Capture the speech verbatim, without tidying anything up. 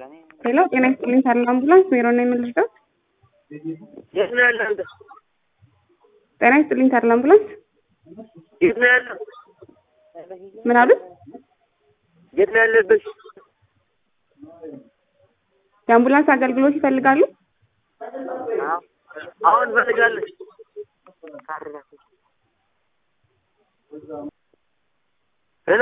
ሄሎ ጤና ይስጥልኝ ታዲያ አምቡላንስ ሜሮ ነኝ የምልሽው የት ነው ያለው አንተ? ጤና ይስጥልኝ ታዲያ አምቡላንስ የት ነው ያለው? ምን አሉ? የት ነው ያለብሽ? የአምቡላንስ አገልግሎት ይፈልጋሉ? አሁን ፈልጋለሁ። ሄሎ